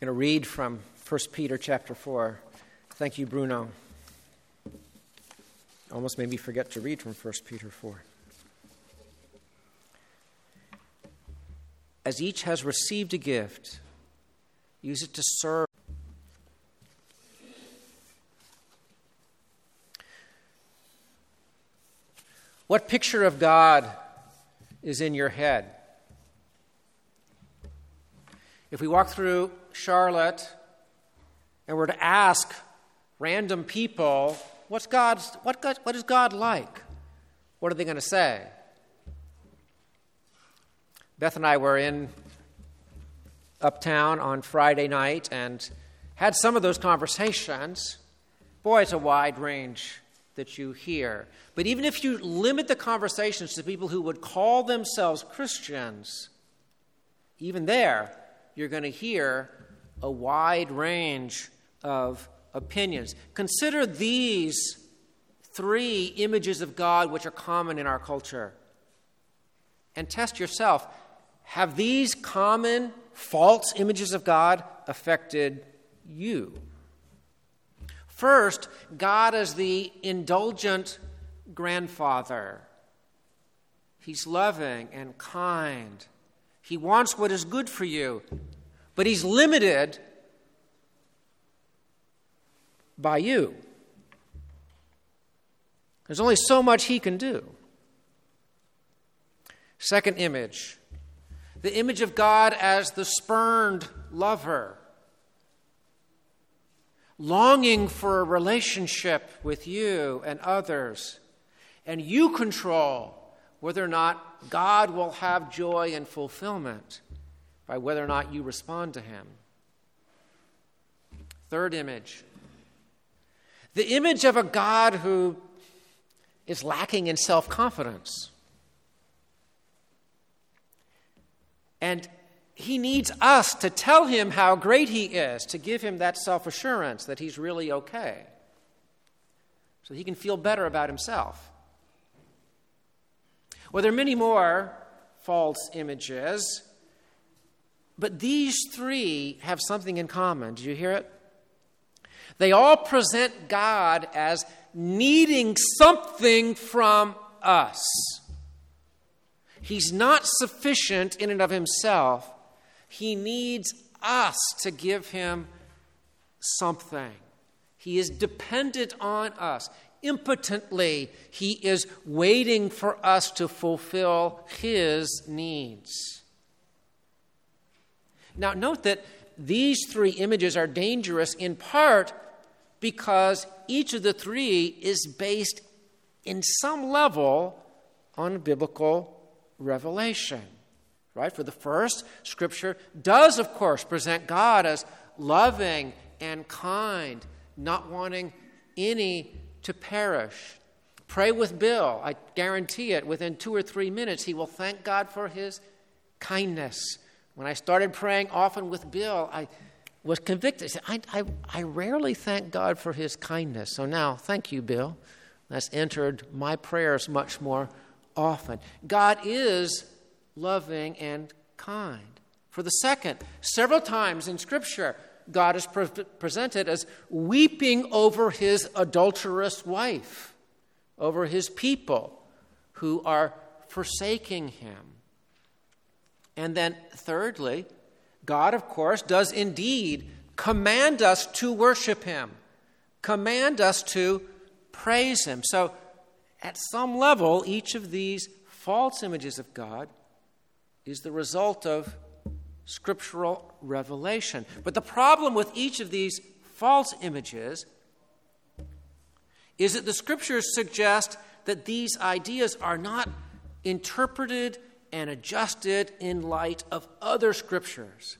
I'm going to read from 1 Peter chapter 4. Thank you, Bruno. Almost made me forget to read from 1 Peter 4. As each has received a gift, use it to serve. What picture of God is in your head? If we walk through Charlotte and were to ask random people, what is God like? What are they going to say? Beth and I were in Uptown on Friday night and had some of those conversations. Boy, it's a wide range that you hear. But even if you limit the conversations to people who would call themselves Christians, even there, you're going to hear a wide range of opinions. Consider these three images of God which are common in our culture. And test yourself. Have these common false images of God affected you? First, God is the indulgent grandfather. He's loving and kind. He wants what is good for you, but he's limited by you. There's only so much he can do. Second image, the image of God as the spurned lover, longing for a relationship with you and others, and you control whether or not God will have joy and fulfillment by whether or not you respond to him. Third image, the image of a God who is lacking in self-confidence. And he needs us to tell him how great he is, to give him that self-assurance that he's really okay, so he can feel better about himself. Well, there are many more false images, but these three have something in common. Did you hear it? They all present God as needing something from us. He's not sufficient in and of himself. He needs us to give him something. He is dependent on us. Impotently, he is waiting for us to fulfill his needs. Now, note that these three images are dangerous in part because each of the three is based in some level on biblical revelation. Right? For the first, Scripture does, of course, present God as loving and kind, not wanting any to perish. Pray with Bill. I guarantee it, within 2 or 3 minutes, he will thank God for his kindness. When I started praying often with Bill, I was convicted. I rarely thank God for his kindness. So now, thank you, Bill. That's entered my prayers much more often. God is loving and kind. For the second, several times in Scripture, God is presented as weeping over his adulterous wife, over his people who are forsaking him. And then thirdly, God, of course, does indeed command us to worship him, command us to praise him. So at some level, each of these false images of God is the result of scriptural revelation. But the problem with each of these false images is that the Scriptures suggest that these ideas are not interpreted and adjusted in light of other Scriptures.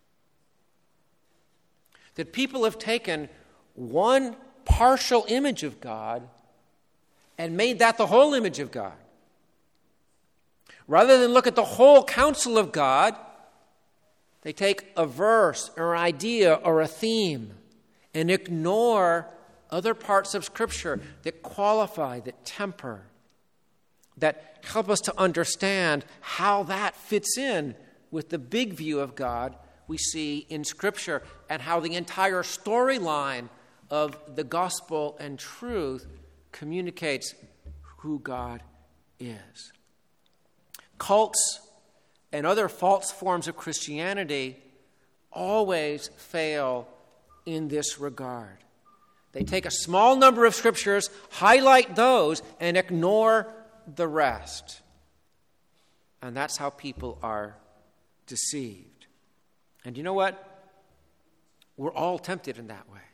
That people have taken one partial image of God and made that the whole image of God. Rather than look at the whole counsel of God, they take a verse or an idea or a theme and ignore other parts of Scripture that qualify, that temper, that help us to understand how that fits in with the big view of God we see in Scripture and how the entire storyline of the gospel and truth communicates who God is. Cults and other false forms of Christianity always fail in this regard. They take a small number of scriptures, highlight those, and ignore the rest. And that's how people are deceived. And you know what? We're all tempted in that way.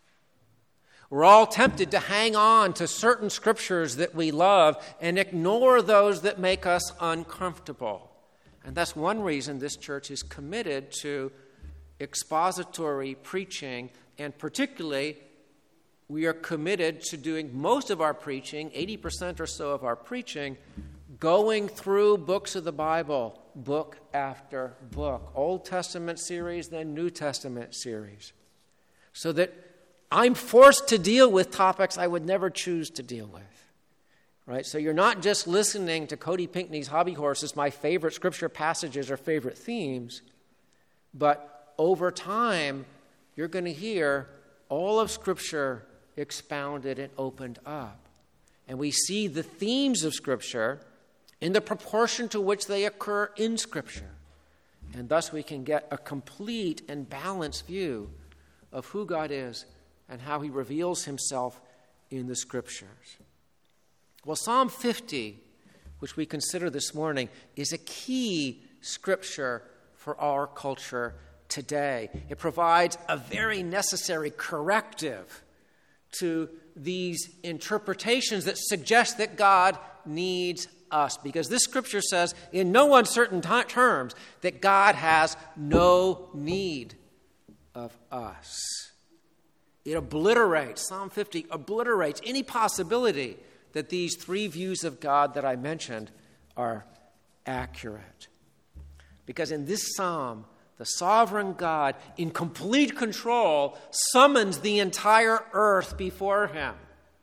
We're all tempted to hang on to certain scriptures that we love and ignore those that make us uncomfortable. And that's one reason this church is committed to expository preaching, and particularly we are committed to doing most of our preaching, 80% or so of our preaching, going through books of the Bible, book after book, Old Testament series, then New Testament series, so that I'm forced to deal with topics I would never choose to deal with. Right? So you're not just listening to Cody Pinkney's Hobby Horses, my favorite scripture passages or favorite themes, but over time, you're going to hear all of Scripture expounded and opened up. And we see the themes of Scripture in the proportion to which they occur in Scripture. And thus we can get a complete and balanced view of who God is and how he reveals himself in the Scriptures. Well, Psalm 50, which we consider this morning, is a key scripture for our culture today. It provides a very necessary corrective to these interpretations that suggest that God needs us, because this scripture says in no uncertain terms that God has no need of us. It obliterates, Psalm 50 obliterates any possibility that these three views of God that I mentioned are accurate. Because in this psalm, the sovereign God, in complete control, summons the entire earth before him.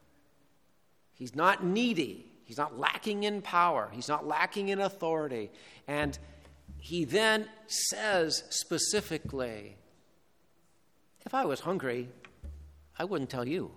He's not needy. He's not lacking in power. He's not lacking in authority. And he then says specifically, if I was hungry, I wouldn't tell you.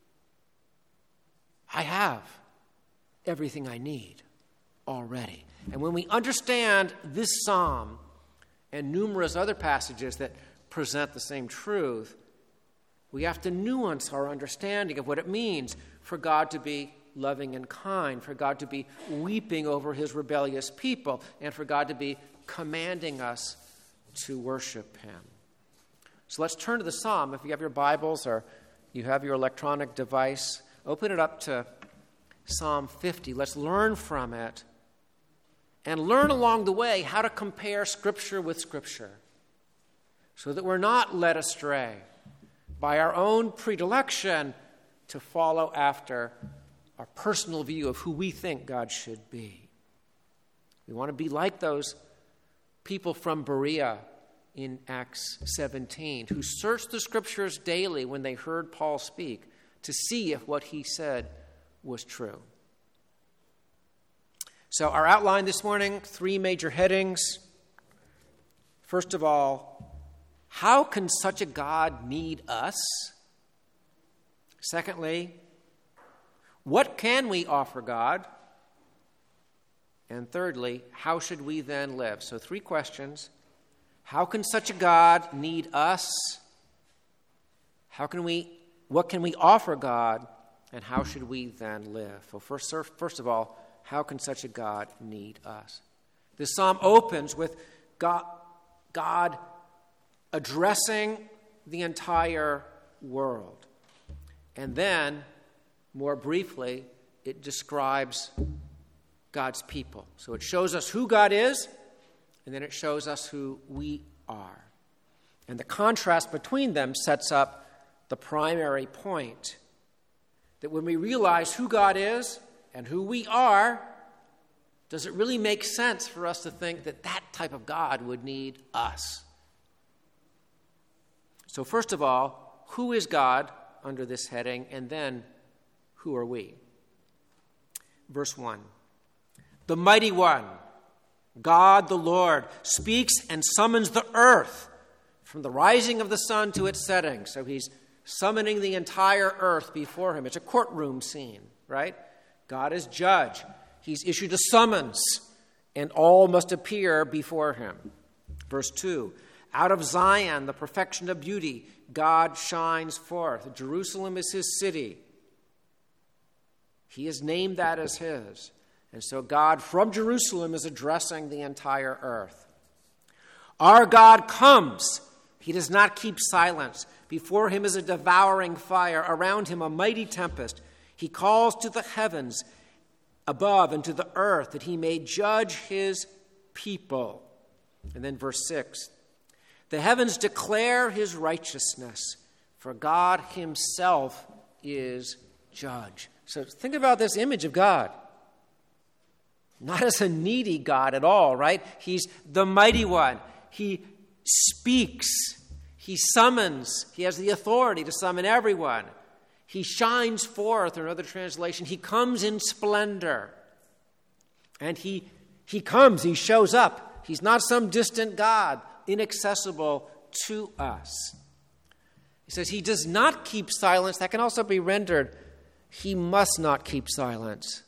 I have everything I need already. And when we understand this psalm and numerous other passages that present the same truth, we have to nuance our understanding of what it means for God to be loving and kind, for God to be weeping over his rebellious people, and for God to be commanding us to worship him. So let's turn to the psalm. If you have your Bibles or you have your electronic device, open it up to Psalm 50. Let's learn from it and learn along the way how to compare Scripture with Scripture so that we're not led astray by our own predilection to follow after our personal view of who we think God should be. We want to be like those people from Berea in Acts 17 who searched the Scriptures daily when they heard Paul speak to see if what he said was true. So our outline this morning, three major headings. First of all, how can such a God need us? Secondly, what can we offer God? And thirdly, how should we then live? So three questions. How can such a God need us? What can we offer God? And how should we then live? Well, first of all, how can such a God need us? This psalm opens with God addressing the entire world. And then, more briefly, it describes God's people. So it shows us who God is, and then it shows us who we are. And the contrast between them sets up the primary point, that when we realize who God is and who we are, does it really make sense for us to think that that type of God would need us? So first of all, who is God under this heading, and then who are we? Verse 1. The mighty one, God the Lord, speaks and summons the earth from the rising of the sun to its setting. So he's summoning the entire earth before him. It's a courtroom scene, right? God is judge. He's issued a summons, and all must appear before him. Verse 2, out of Zion, the perfection of beauty, God shines forth. Jerusalem is his city. He has named that as his. And so God from Jerusalem is addressing the entire earth. Our God comes. He does not keep silence. Before him is a devouring fire. Around him a mighty tempest. He calls to the heavens above and to the earth that he may judge his people. And then verse 6. The heavens declare his righteousness, for God himself is judge. So think about this image of God. Not as a needy God at all, right? He's the mighty one. He speaks. He summons. He has the authority to summon everyone. He shines forth, or another translation, he comes in splendor. And he comes, he shows up. He's not some distant God, inaccessible to us. He says he does not keep silence. That can also be rendered, he must not keep silence.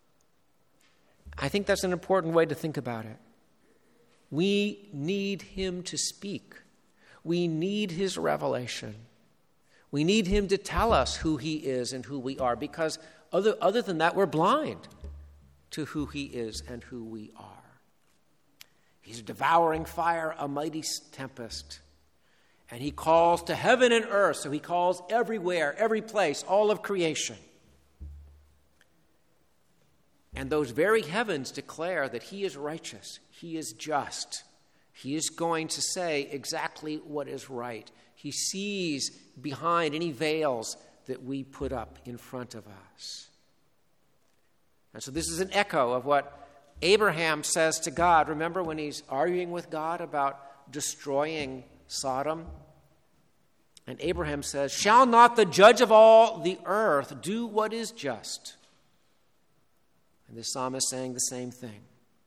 I think that's an important way to think about it. We need him to speak. We need his revelation. We need him to tell us who he is and who we are, because other than that, we're blind to who he is and who we are. He's a devouring fire, a mighty tempest. And he calls to heaven and earth, so he calls everywhere, every place, all of creation. And those very heavens declare that he is righteous, he is just. He is going to say exactly what is right. He sees behind any veils that we put up in front of us. And so this is an echo of what Abraham says to God. Remember when he's arguing with God about destroying Sodom? And Abraham says, shall not the judge of all the earth do what is just? And the psalmist is saying the same thing.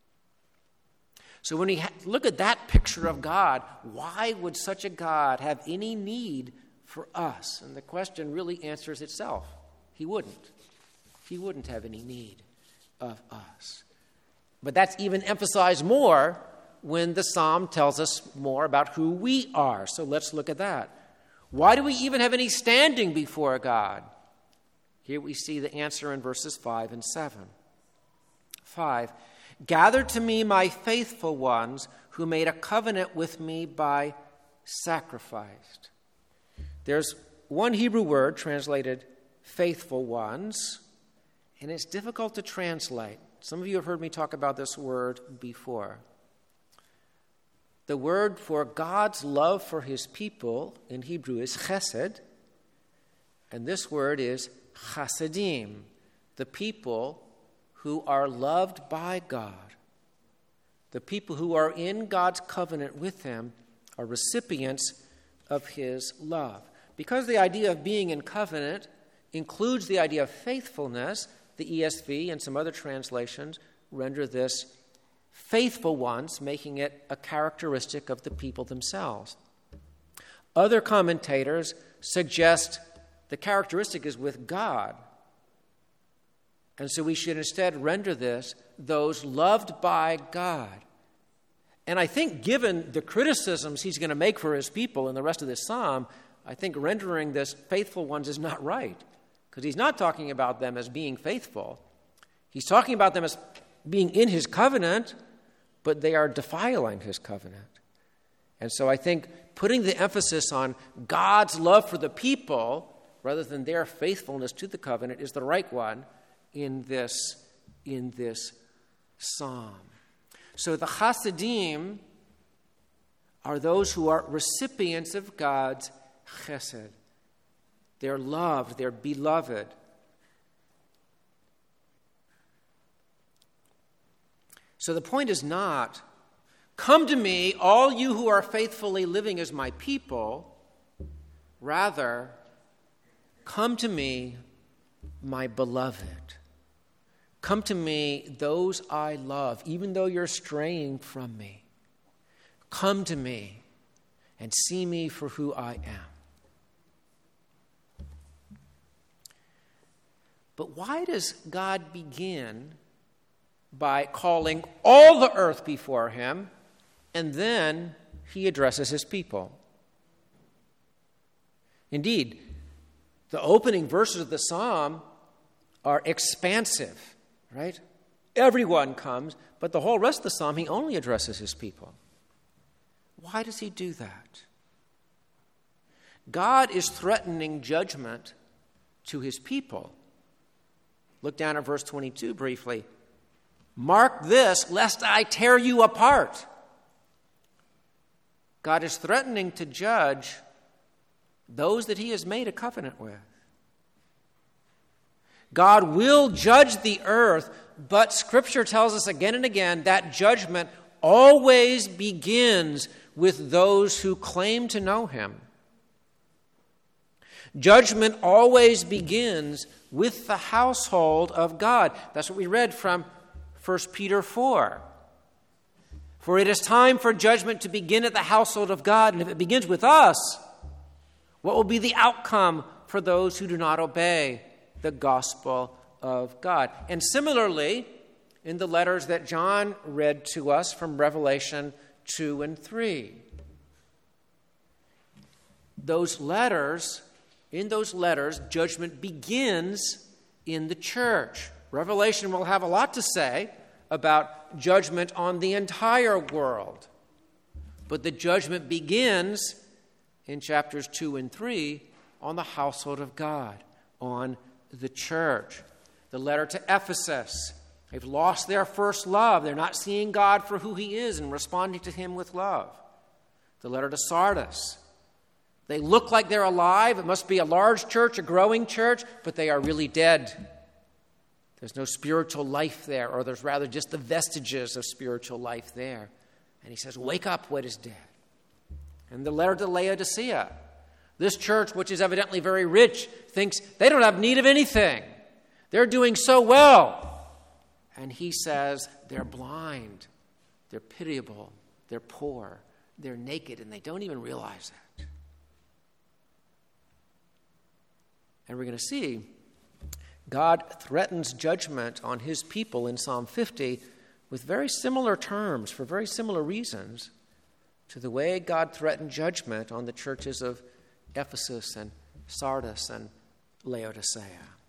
So when we look at that picture of God, why would such a God have any need for us? And the question really answers itself. He wouldn't. He wouldn't have any need of us. But that's even emphasized more when the psalm tells us more about who we are. So let's look at that. Why do we even have any standing before God? Here we see the answer in verses 5 and 7. 5, gather to me my faithful ones who made a covenant with me by sacrifice. There's one Hebrew word translated faithful ones, and it's difficult to translate. Some of you have heard me talk about this word before. The word for God's love for his people in Hebrew is chesed, and this word is chasadim, the people who are loved by God. The people who are in God's covenant with him are recipients of his love. Because the idea of being in covenant includes the idea of faithfulness, the ESV and some other translations render this faithful ones, making it a characteristic of the people themselves. Other commentators suggest the characteristic is with God. And so we should instead render this those loved by God. And I think given the criticisms he's going to make for his people in the rest of this psalm, I think rendering this faithful ones is not right. Because he's not talking about them as being faithful. He's talking about them as being in his covenant, but they are defiling his covenant. And so I think putting the emphasis on God's love for the people rather than their faithfulness to the covenant is the right one in this psalm. So the Hasidim are those who are recipients of God's chesed. They're loved, they're beloved. So the point is not, come to me, all you who are faithfully living as my people. Rather, come to me, my beloved. Come to me, those I love, even though you're straying from me. Come to me, and see me for who I am. But why does God begin by calling all the earth before him, and then he addresses his people? Indeed, the opening verses of the psalm are expansive, right? Everyone comes, but the whole rest of the psalm, he only addresses his people. Why does he do that? God is threatening judgment to his people. Look down at verse 22 briefly. Mark this, lest I tear you apart. God is threatening to judge those that he has made a covenant with. God will judge the earth, but Scripture tells us again and again that judgment always begins with those who claim to know him. Judgment always begins with the household of God. That's what we read from 1 Peter 4. For it is time for judgment to begin at the household of God, and if it begins with us, what will be the outcome for those who do not obey the gospel of God? And similarly, in the letters that John read to us from Revelation 2 and 3, in those letters, judgment begins in the church. Revelation will have a lot to say about judgment on the entire world. But the judgment begins in chapters 2 and 3 on the household of God, on the church. The letter to Ephesus. They've lost their first love. They're not seeing God for who he is and responding to him with love. The letter to Sardis. They look like they're alive. It must be a large church, a growing church, but they are really dead. There's no spiritual life there, or there's rather just the vestiges of spiritual life there. And he says, wake up what is dead. And the letter to Laodicea. This church, which is evidently very rich, thinks they don't have need of anything. They're doing so well. And he says, they're blind, they're pitiable, they're poor, they're naked, and they don't even realize that. And we're going to see God threatens judgment on his people in Psalm 50 with very similar terms, for very similar reasons, to the way God threatened judgment on the churches of Ephesus and Sardis and Laodicea.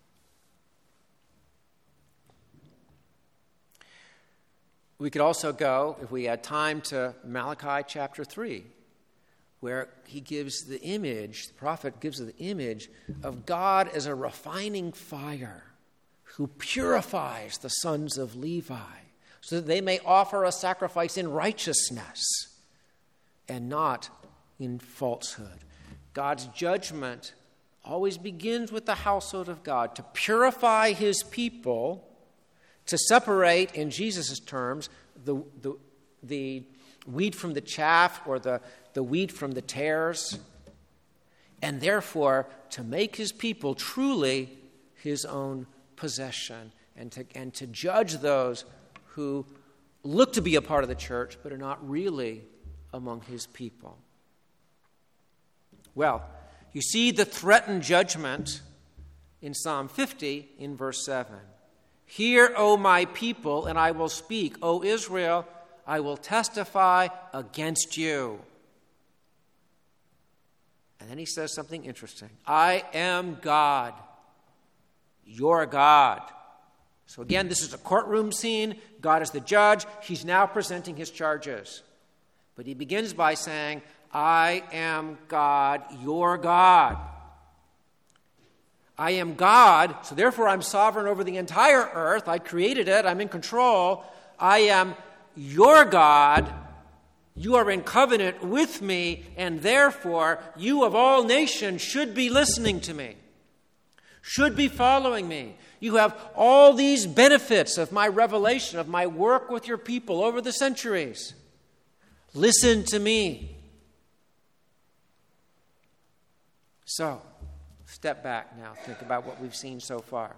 We could also go, if we had time, to Malachi chapter 3, where he gives the image, the prophet gives the image of God as a refining fire who purifies the sons of Levi so that they may offer a sacrifice in righteousness and not in falsehood. God's judgment always begins with the household of God to purify his people, to separate, in Jesus' terms, the wheat from the chaff, or the wheat from the tares, and therefore to make his people truly his own possession, and to judge those who look to be a part of the church but are not really among his people. Well, you see the threatened judgment in Psalm 50 in verse 7. Hear, O my people, and I will speak. O Israel, I will testify against you. And then he says something interesting. I am God, your God. So again, this is a courtroom scene. God is the judge. He's now presenting his charges. But he begins by saying, I am God, your God. I am God, so therefore I'm sovereign over the entire earth. I created it. I'm in control. I am your God. You are in covenant with me, and therefore you of all nations should be listening to me, should be following me. You have all these benefits of my revelation, of my work with your people over the centuries. Listen to me. So, step back now. Think about what we've seen so far.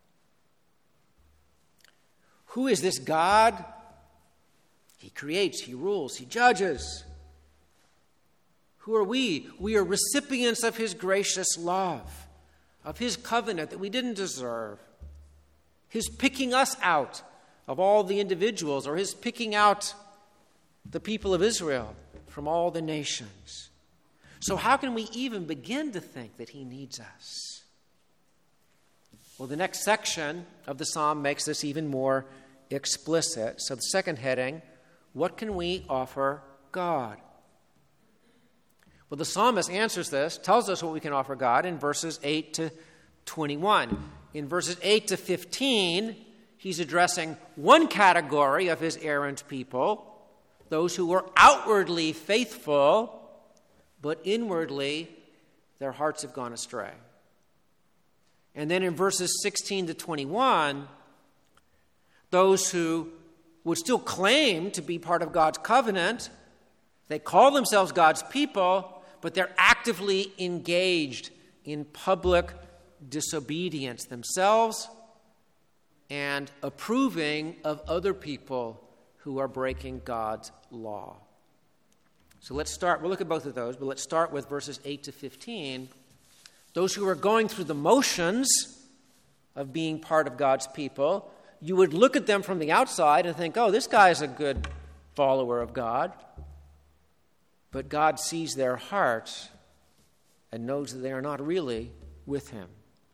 Who is this God? He creates, he rules, he judges. Who are we? We are recipients of his gracious love, of his covenant that we didn't deserve. His picking us out of all the individuals, or his picking out the people of Israel from all the nations. So how can we even begin to think that he needs us? Well, the next section of the psalm makes this even more explicit. So the second heading, what can we offer God? Well, the psalmist answers this, tells us what we can offer God in verses 8 to 21. In verses 8 to 15, he's addressing one category of his errant people, those who were outwardly faithful, but inwardly their hearts have gone astray. And then in verses 16 to 21, those who would still claim to be part of God's covenant, they call themselves God's people, but they're actively engaged in public disobedience themselves and approving of other people who are breaking God's law. So we'll look at both of those, but let's start with verses 8 to 15. Those who are going through the motions of being part of God's people, you would look at them from the outside and think, oh, this guy's a good follower of God. But God sees their hearts and knows that they are not really with him.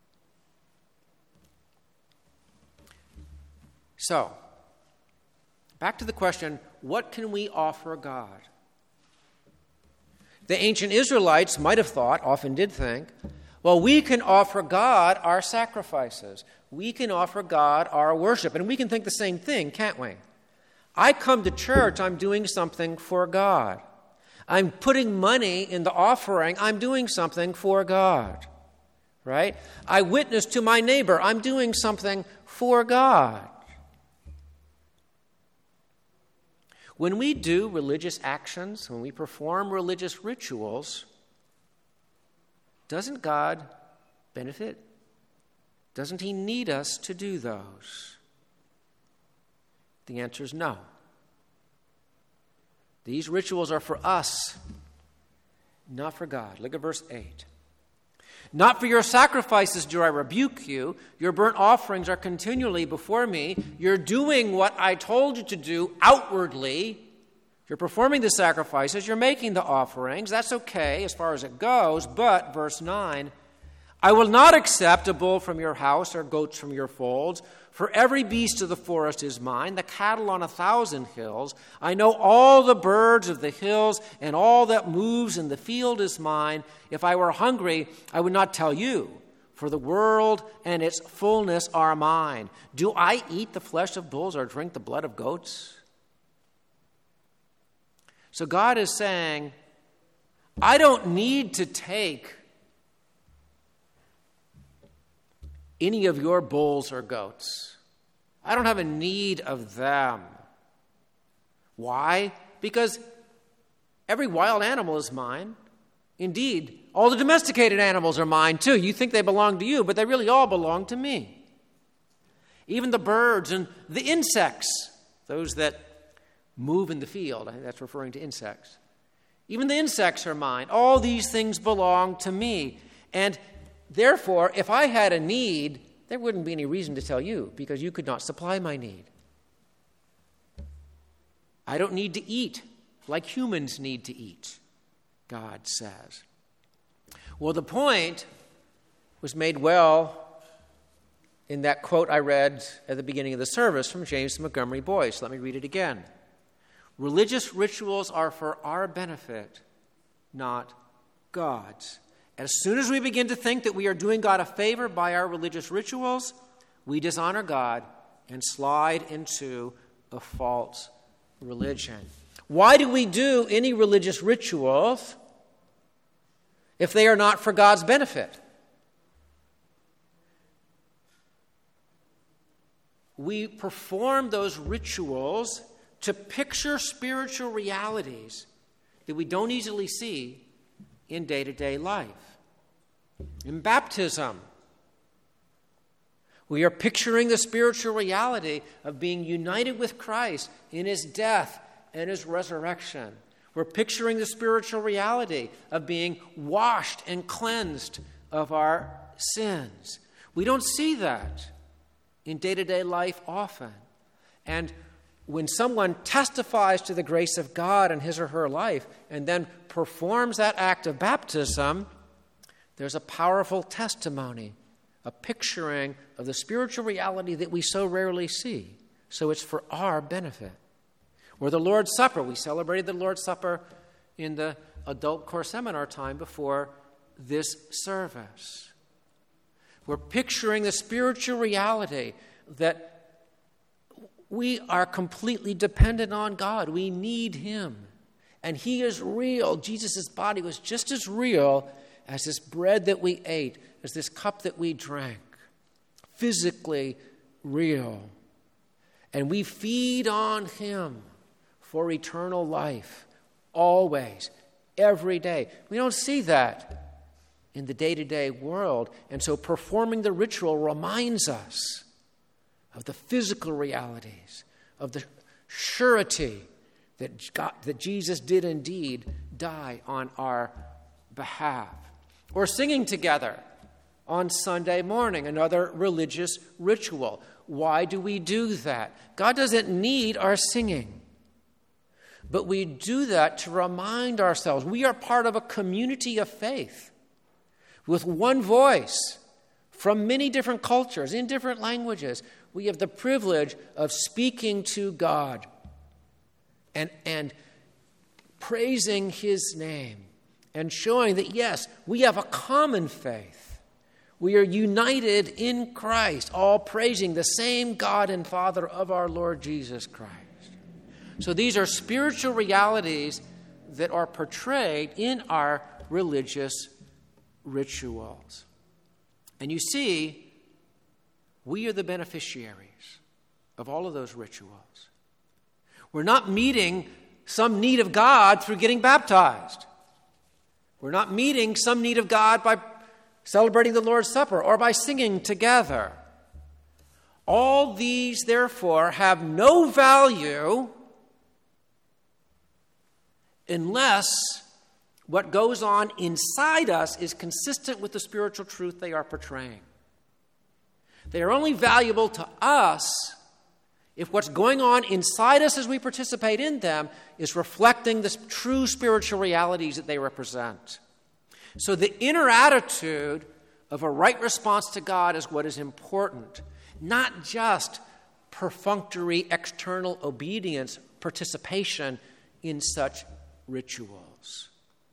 So, back to the question, what can we offer God? The ancient Israelites might have thought, often did think, well, we can offer God our sacrifices. We can offer God our worship. And we can think the same thing, can't we? I come to church, I'm doing something for God. I'm putting money in the offering, I'm doing something for God. Right? I witness to my neighbor, I'm doing something for God. When we do religious actions, when we perform religious rituals, doesn't God benefit? Doesn't he need us to do those? The answer is no. These rituals are for us, not for God. Look at verse 8. Not for your sacrifices do I rebuke you. Your burnt offerings are continually before me. You're doing what I told you to do outwardly. You're performing the sacrifices. You're making the offerings. That's okay as far as it goes. But, verse 9, I will not accept a bull from your house or goats from your folds. For every beast of the forest is mine, the cattle on 1,000 hills. I know all the birds of the hills, and all that moves in the field is mine. If I were hungry, I would not tell you, for the world and its fullness are mine. Do I eat the flesh of bulls or drink the blood of goats? So God is saying, I don't need to take any of your bulls or goats. I don't have a need of them. Why? Because every wild animal is mine. Indeed, all the domesticated animals are mine too. You think they belong to you, but they really all belong to me. Even the birds and the insects, those that move in the field, I think that's referring to insects. Even the insects are mine. All these things belong to me. And therefore, if I had a need, there wouldn't be any reason to tell you, because you could not supply my need. I don't need to eat like humans need to eat, God says. Well, the point was made well in that quote I read at the beginning of the service from James Montgomery Boyce. Let me read it again. Religious rituals are for our benefit, not God's. As soon as we begin to think that we are doing God a favor by our religious rituals, we dishonor God and slide into a false religion. Why do we do any religious rituals if they are not for God's benefit? We perform those rituals to picture spiritual realities that we don't easily see in day-to-day life. In baptism, we are picturing the spiritual reality of being united with Christ in his death and his resurrection. We're picturing the spiritual reality of being washed and cleansed of our sins. We don't see that in day-to-day life often. And when someone testifies to the grace of God in his or her life and then performs that act of baptism, there's a powerful testimony, a picturing of the spiritual reality that we so rarely see. So it's for our benefit. Or the Lord's Supper. We celebrated the Lord's Supper in the adult core seminar time before this service. We're picturing the spiritual reality that we are completely dependent on God. We need him. And he is real. Jesus' body was just as real as this bread that we ate, as this cup that we drank. Physically real. And we feed on him for eternal life. Always. Every day. We don't see that in the day-to-day world. And so performing the ritual reminds us of the physical realities, of the surety that Jesus did indeed die on our behalf. Or singing together on Sunday morning, another religious ritual. Why do we do that? God doesn't need our singing. But we do that to remind ourselves we are part of a community of faith with one voice from many different cultures, in different languages. We have the privilege of speaking to God and praising his name and showing that, yes, we have a common faith. We are united in Christ, all praising the same God and Father of our Lord Jesus Christ. So these are spiritual realities that are portrayed in our religious rituals. And you see, we are the beneficiaries of all of those rituals. We're not meeting some need of God through getting baptized. We're not meeting some need of God by celebrating the Lord's Supper or by singing together. All these, therefore, have no value unless what goes on inside us is consistent with the spiritual truth they are portraying. They are only valuable to us if what's going on inside us as we participate in them is reflecting the true spiritual realities that they represent. So the inner attitude of a right response to God is what is important, not just perfunctory external obedience, participation in such rituals.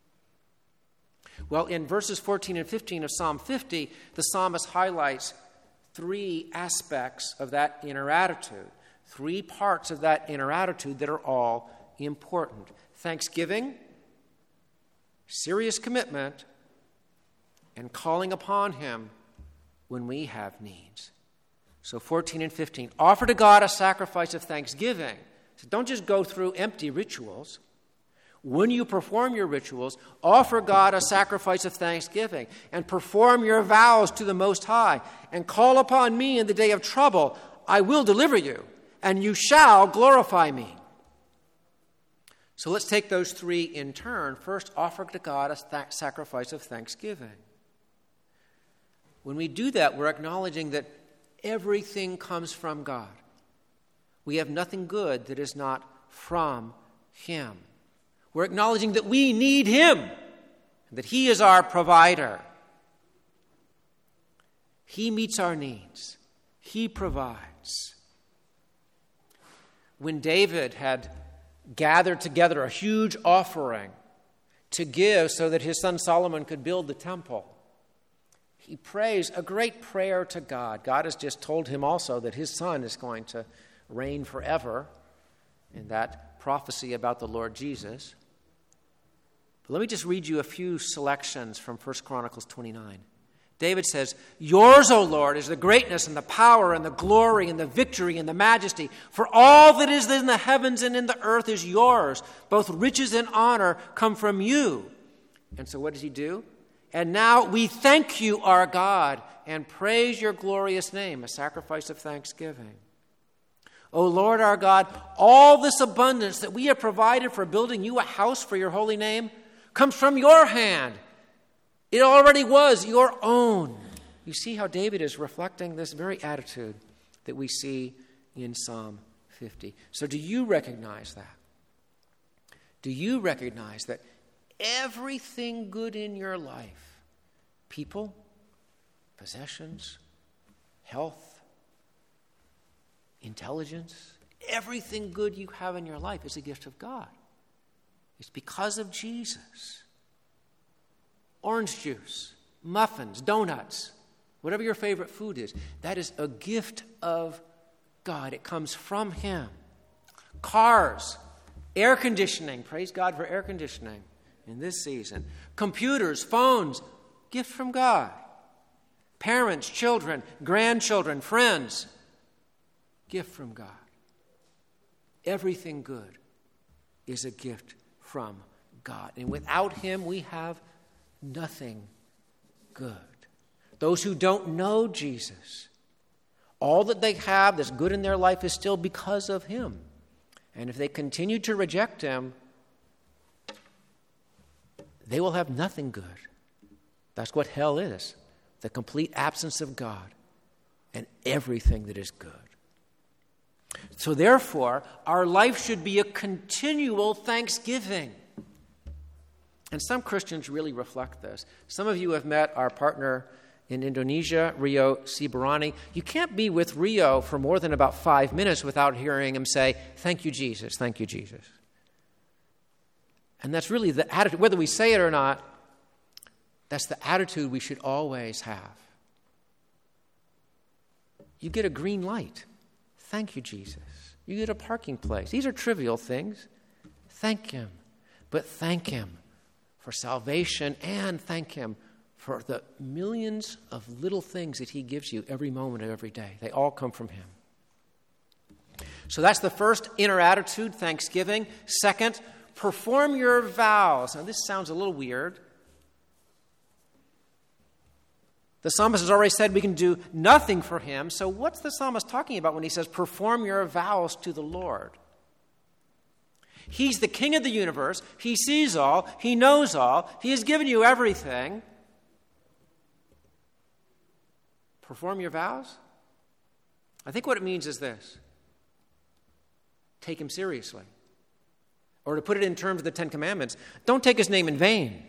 Well, in verses 14 and 15 of Psalm 50, the psalmist highlights three aspects of that inner attitude, three parts of that inner attitude that are all important. Thanksgiving, serious commitment, and calling upon him when we have needs. So 14 and 15, offer to God a sacrifice of thanksgiving. So don't just go through empty rituals. When you perform your rituals, offer God a sacrifice of thanksgiving and perform your vows to the Most High and call upon me in the day of trouble. I will deliver you, and you shall glorify me. So let's take those three in turn. First, offer to God a sacrifice of thanksgiving. When we do that, we're acknowledging that everything comes from God. We have nothing good that is not from him. We're acknowledging that we need him, that he is our provider. He meets our needs. He provides. When David had gathered together a huge offering to give so that his son Solomon could build the temple, he prays a great prayer to God. God has just told him also that his son is going to reign forever in that prophecy about the Lord Jesus. But let me just read you a few selections from 1 Chronicles 29. David says, yours, O Lord, is the greatness and the power and the glory and the victory and the majesty. For all that is in the heavens and in the earth is yours. Both riches and honor come from you. And so what does he do? And now we thank you, our God, and praise your glorious name, a sacrifice of thanksgiving. O Lord our God, all this abundance that we have provided for building you a house for your holy name comes from your hand. It already was your own. You see how David is reflecting this very attitude that we see in Psalm 50. So do you recognize that? Do you recognize that everything good in your life, people, possessions, health, intelligence, everything good you have in your life is a gift of God? It's because of Jesus. Orange juice, muffins, donuts, whatever your favorite food is, that is a gift of God. It comes from Him. Cars, air conditioning, praise God for air conditioning in this season. Computers, phones, gift from God. Parents, children, grandchildren, friends, gift from God. Everything good is a gift from God. And without Him, we have nothing good. Those who don't know Jesus, all that they have that's good in their life is still because of Him. And if they continue to reject Him, they will have nothing good. That's what hell is, the complete absence of God and everything that is good. So therefore, our life should be a continual thanksgiving. And some Christians really reflect this. Some of you have met our partner in Indonesia, Rio Sibarani. You can't be with Rio for more than about 5 minutes without hearing him say, "Thank you, Jesus, thank you, Jesus." And that's really the attitude, whether we say it or not, that's the attitude we should always have. You get a green light. Thank you, Jesus. You get a parking place. These are trivial things. Thank Him. But thank Him for salvation and thank Him for the millions of little things that He gives you every moment of every day. They all come from Him. So that's the first inner attitude, thanksgiving. Second, perform your vows. Now this sounds a little weird. The psalmist has already said we can do nothing for Him. So what's the psalmist talking about when he says perform your vows to the Lord? He's the King of the universe. He sees all. He knows all. He has given you everything. Perform your vows? I think what it means is this. Take Him seriously. Or to put it in terms of the Ten Commandments, don't take His name in vain.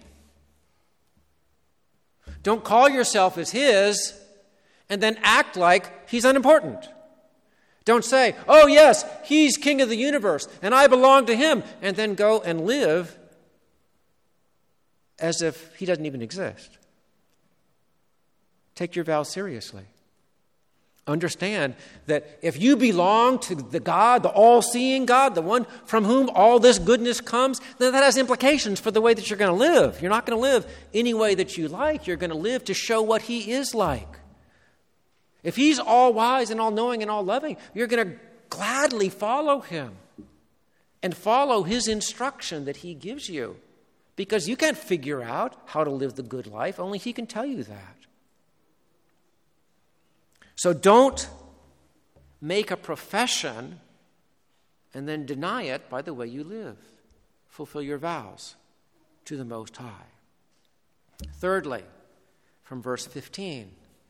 Don't call yourself as His and then act like He's unimportant. Don't say, "Oh yes, He's King of the universe and I belong to Him," and then go and live as if He doesn't even exist. Take your vows seriously. Understand that if you belong to the God, the all-seeing God, the one from whom all this goodness comes, then that has implications for the way that you're going to live. You're not going to live any way that you like. You're going to live to show what He is like. If He's all-wise and all-knowing and all-loving, you're going to gladly follow Him and follow His instruction that He gives you, because you can't figure out how to live the good life. Only He can tell you that. So don't make a profession and then deny it by the way you live. Fulfill your vows to the Most High. Thirdly, from verse 15,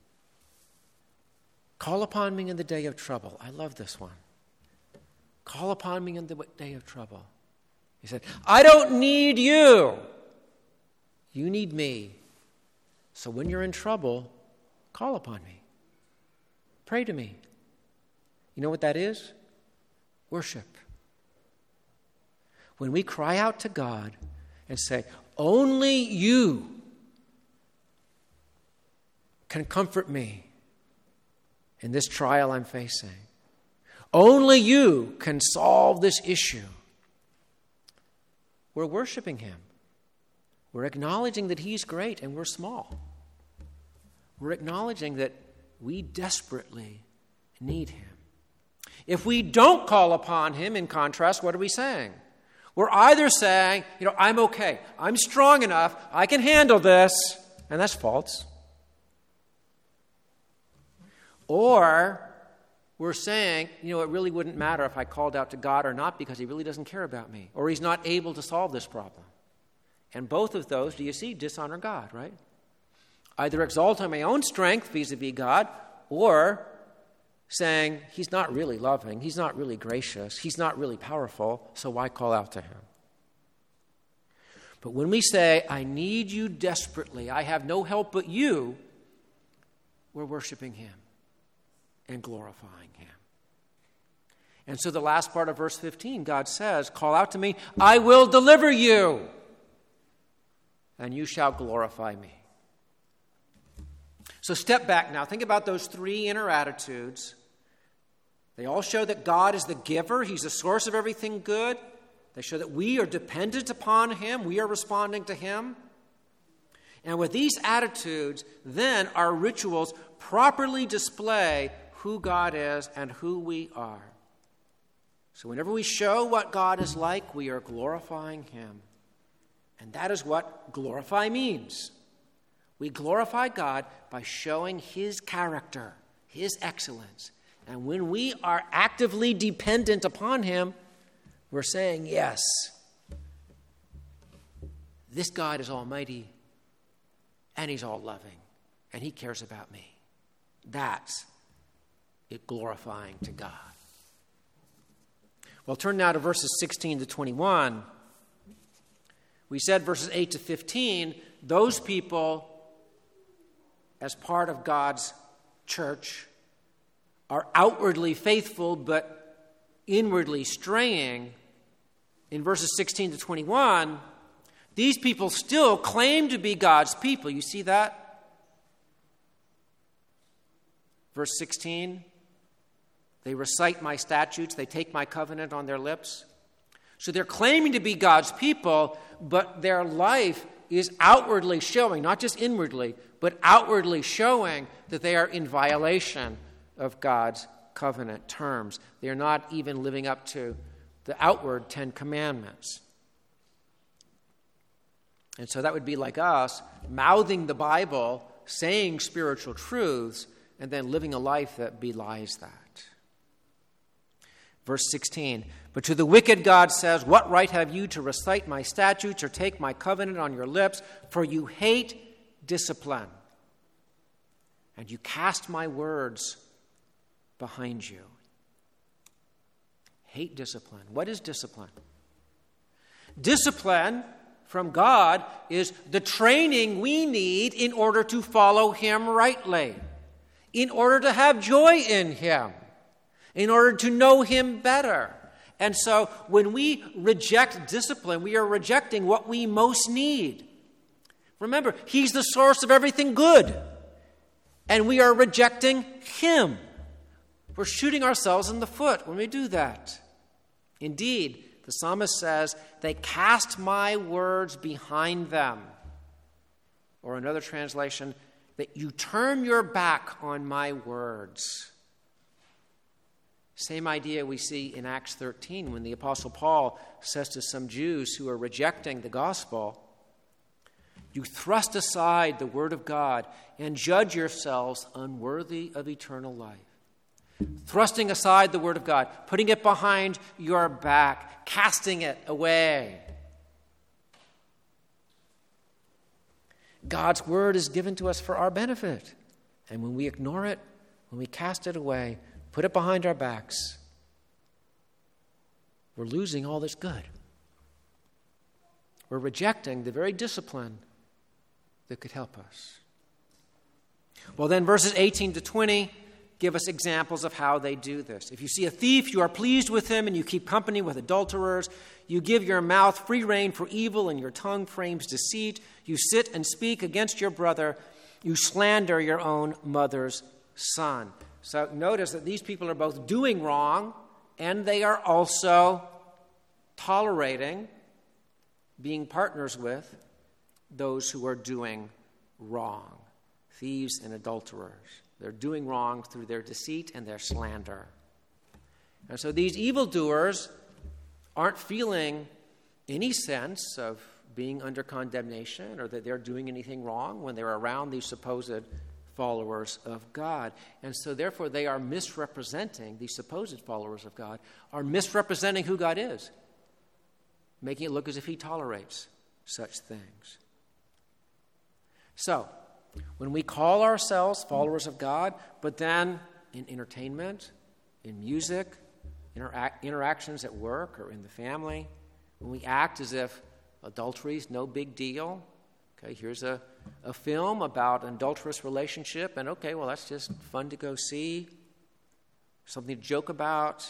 call upon me in the day of trouble. I love this one. Call upon me in the day of trouble. He said, I don't need you. You need me. So when you're in trouble, call upon me. Pray to me. You know what that is? Worship. When we cry out to God and say, only you can comfort me in this trial I'm facing. Only you can solve this issue. We're worshiping Him. We're acknowledging that He's great and we're small. We're acknowledging that we desperately need Him. If we don't call upon Him, in contrast, what are we saying? We're either saying, I'm okay. I'm strong enough. I can handle this. And that's false. Or we're saying, it really wouldn't matter if I called out to God or not because he really doesn't care about me, or he's not able to solve this problem. And both of those, do you see, dishonor God, right? Either exalting my own strength vis-a-vis God, or saying he's not really loving, he's not really gracious, he's not really powerful, so why call out to him? But when we say, I need you desperately, I have no help but you, we're worshiping him and glorifying him. And so the last part of verse 15, God says, call out to me, I will deliver you, and you shall glorify me. So step back now. Think about those three inner attitudes. They all show that God is the giver. He's the source of everything good. They show that we are dependent upon him. We are responding to him. And with these attitudes, then our rituals properly display who God is and who we are. So whenever we show what God is like, we are glorifying him. And that is what glorify means. We glorify God by showing his character, his excellence. And when we are actively dependent upon him, we're saying, yes, this God is almighty, and he's all loving, and he cares about me. That's it glorifying to God. Well, turn now to verses 16 to 21. We said verses 8 to 15, those people, as part of God's church, are outwardly faithful but inwardly straying. In verses 16 to 21, these people still claim to be God's people. You see that? Verse 16, they recite my statutes, they take my covenant on their lips. So they're claiming to be God's people, but their life is outwardly showing, not just inwardly, but outwardly showing that they are in violation of God's covenant terms. They are not even living up to the outward 10 Commandments. And so that would be like us mouthing the Bible, saying spiritual truths, and then living a life that belies that. Verse 16, but to the wicked God says, what right have you to recite my statutes or take my covenant on your lips? For you hate discipline, and you cast my words behind you. Hate discipline. What is discipline? Discipline from God is the training we need in order to follow him rightly, in order to have joy in him, in order to know him better. And so when we reject discipline, we are rejecting what we most need. Remember, he's the source of everything good, and we are rejecting him. We're shooting ourselves in the foot when we do that. Indeed, the psalmist says, they cast my words behind them. Or another translation, that you turn your back on my words. Same idea we see in Acts 13 when the Apostle Paul says to some Jews who are rejecting the gospel, you thrust aside the word of God and judge yourselves unworthy of eternal life. Thrusting aside the word of God, putting it behind your back, casting it away. God's word is given to us for our benefit. And when we ignore it, when we cast it away, put it behind our backs, we're losing all that's good. We're rejecting the very discipline that could help us. Well, then verses 18 to 20 give us examples of how they do this. If you see a thief, you are pleased with him, and you keep company with adulterers. You give your mouth free rein for evil, and your tongue frames deceit. You sit and speak against your brother. You slander your own mother's son. So notice that these people are both doing wrong, and they are also tolerating, being partners with those who are doing wrong, thieves and adulterers. They're doing wrong through their deceit and their slander. And so these evildoers aren't feeling any sense of being under condemnation or that they're doing anything wrong when they're around these supposed followers of God. And so therefore they are misrepresenting, these supposed followers of God, are misrepresenting who God is, making it look as if he tolerates such things. So, when we call ourselves followers of God, but then in entertainment, in music, interactions at work or in the family, when we act as if adultery is no big deal, okay, here's a film about an adulterous relationship, and okay, well, that's just fun to go see, something to joke about.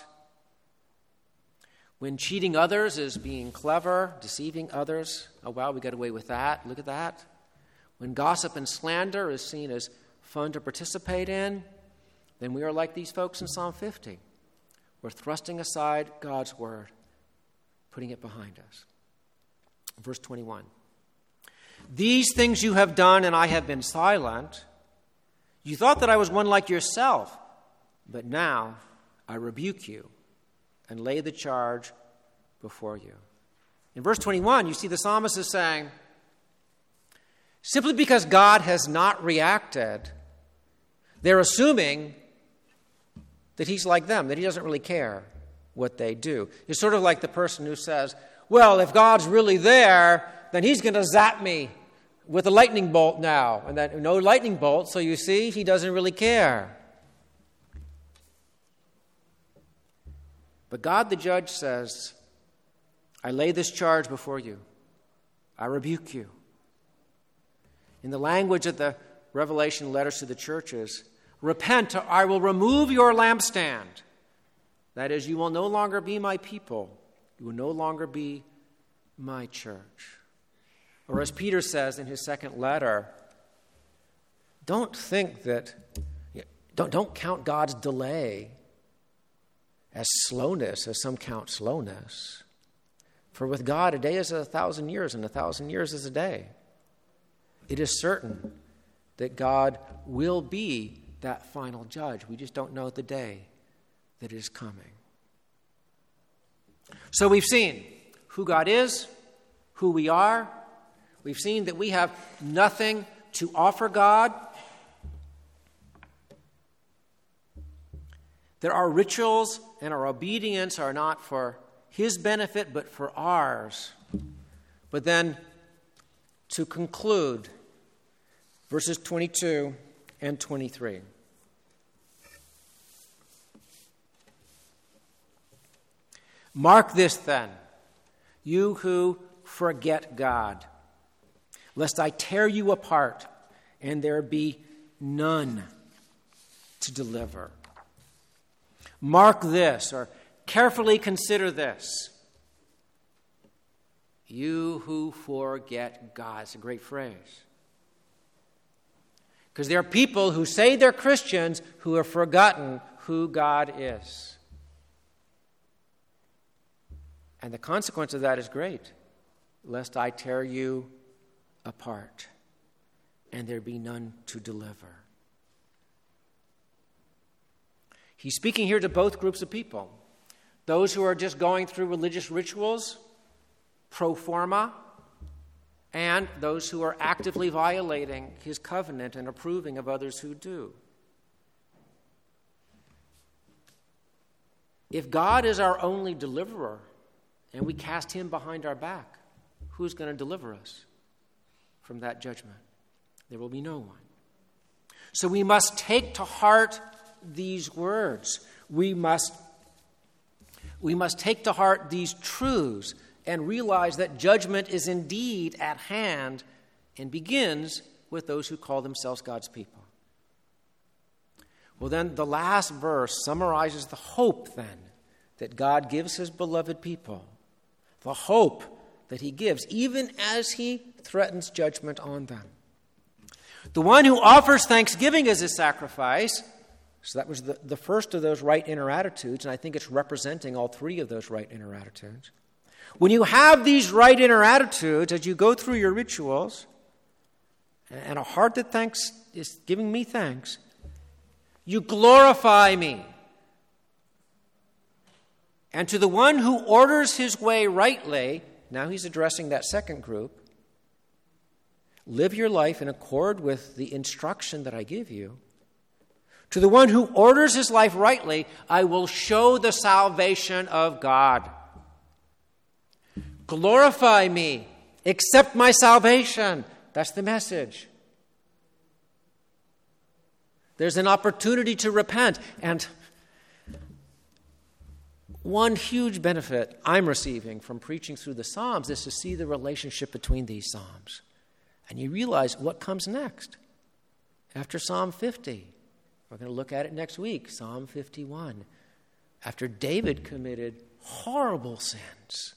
When cheating others is being clever, deceiving others, oh, wow, we got away with that, look at that. When gossip and slander is seen as fun to participate in, then we are like these folks in Psalm 50. We're thrusting aside God's word, putting it behind us. Verse 21. These things you have done, and I have been silent. You thought that I was one like yourself, but now I rebuke you and lay the charge before you. In verse 21, you see the psalmist is saying, simply because God has not reacted, they're assuming that he's like them, that he doesn't really care what they do. It's sort of like the person who says, well, if God's really there, then he's going to zap me with a lightning bolt now. And then no lightning bolt, so you see, he doesn't really care. But God the judge says, I lay this charge before you. I rebuke you. In the language of the Revelation letters to the churches, repent, or I will remove your lampstand. That is, you will no longer be my people. You will no longer be my church. Or as Peter says in his second letter, don't count God's delay as slowness, as some count slowness. For with God, a day is 1,000 years, and 1,000 years is a day. It is certain that God will be that final judge. We just don't know the day that is coming. So we've seen who God is, who we are. We've seen that we have nothing to offer God. That our rituals and our obedience are not for his benefit, but for ours. But then, to conclude, verses 22 and 23. Mark this then, you who forget God, lest I tear you apart and there be none to deliver. Mark this, or carefully consider this. You who forget God. It's a great phrase. Because there are people who say they're Christians who have forgotten who God is. And the consequence of that is great. Lest I tear you apart and there be none to deliver. He's speaking here to both groups of people. Those who are just going through religious rituals, pro forma, and those who are actively violating his covenant and approving of others who do. If God is our only deliverer and we cast him behind our back, who's going to deliver us from that judgment? There will be no one. So we must take to heart these words. We must take to heart these truths and realize that judgment is indeed at hand and begins with those who call themselves God's people. Well, then the last verse summarizes the hope then that God gives his beloved people. The hope that he gives, even as he threatens judgment on them. The one who offers thanksgiving as his sacrifice, so that was the first of those right inner attitudes, and I think it's representing all three of those right inner attitudes. When you have these right inner attitudes, as you go through your rituals, and a heart that thanks is giving me thanks, you glorify me. And to the one who orders his way rightly, now he's addressing that second group, Live your life in accord with the instruction that I give you. To the one who orders his life rightly, I will show the salvation of God. Glorify me. Accept my salvation. That's the message. There's an opportunity to repent. And one huge benefit I'm receiving from preaching through the Psalms is to see the relationship between these Psalms. And you realize what comes next. After Psalm 50, we're going to look at it next week, Psalm 51. After David committed horrible sins.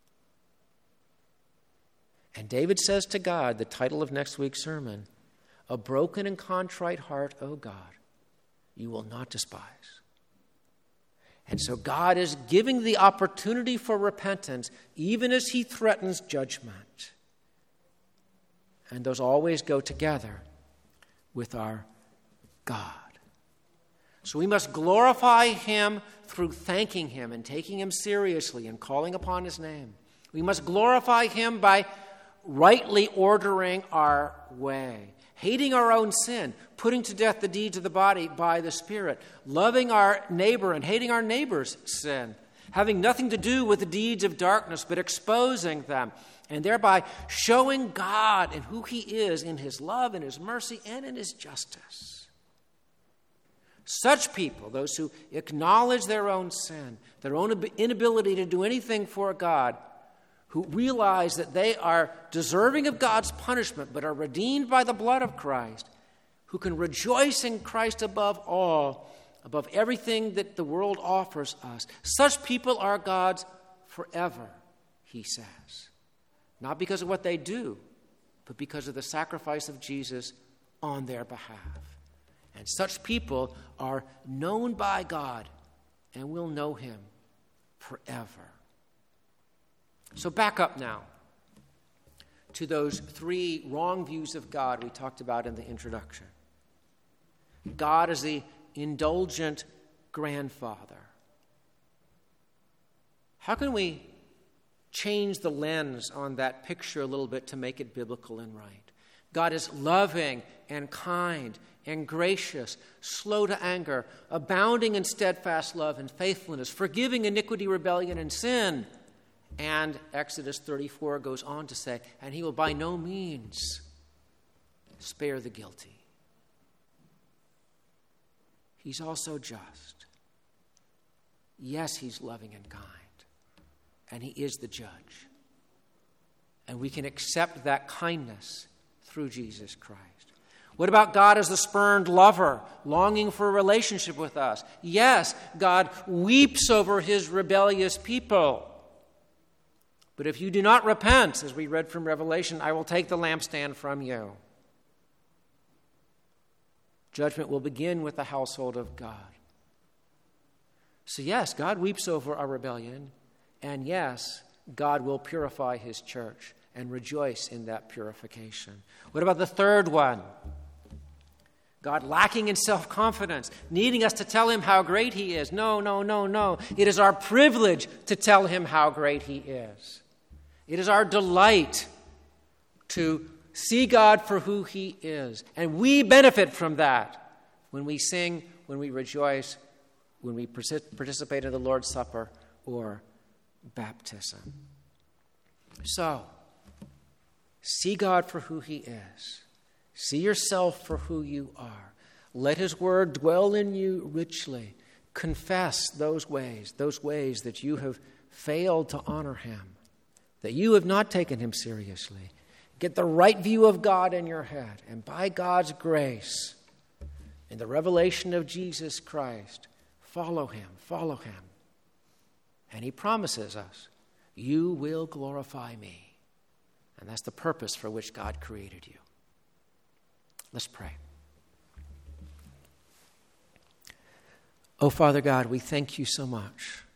And David says to God, the title of next week's sermon, a broken and contrite heart, O God, you will not despise. And so God is giving the opportunity for repentance, even as he threatens judgment. And those always go together with our God. So we must glorify him through thanking him and taking him seriously and calling upon his name. We must glorify him by rightly ordering our way, hating our own sin, putting to death the deeds of the body by the Spirit, loving our neighbor and hating our neighbor's sin, having nothing to do with the deeds of darkness, but exposing them, and thereby showing God and who he is in his love and his mercy and in his justice. Such people, those who acknowledge their own sin, their own inability to do anything for God, who realize that they are deserving of God's punishment but are redeemed by the blood of Christ, who can rejoice in Christ above all, above everything that the world offers us. Such people are God's forever, he says. Not because of what they do, but because of the sacrifice of Jesus on their behalf. And such people are known by God and will know him forever. So back up now to those three wrong views of God we talked about in the introduction. God is the indulgent grandfather. How can we change the lens on that picture a little bit to make it biblical and right? God is loving and kind and gracious, slow to anger, abounding in steadfast love and faithfulness, forgiving iniquity, rebellion, and sin. And Exodus 34 goes on to say, and he will by no means spare the guilty. He's also just. Yes, he's loving and kind. And he is the judge. And we can accept that kindness through Jesus Christ. What about God as the spurned lover, longing for a relationship with us? Yes, God weeps over his rebellious people. But if you do not repent, as we read from Revelation, I will take the lampstand from you. Judgment will begin with the household of God. So yes, God weeps over our rebellion. And yes, God will purify his church and rejoice in that purification. What about the third one? God lacking in self-confidence, needing us to tell him how great he is. No. It is our privilege to tell him how great he is. It is our delight to see God for who he is. And we benefit from that when we sing, when we rejoice, when we participate in the Lord's Supper or baptism. So, see God for who he is. See yourself for who you are. Let his word dwell in you richly. Confess those ways that you have failed to honor him, that you have not taken him seriously. Get the right view of God in your head, and by God's grace, in the revelation of Jesus Christ, follow him. And he promises us, you will glorify me. And that's the purpose for which God created you. Let's pray. Oh, Father God, we thank you so much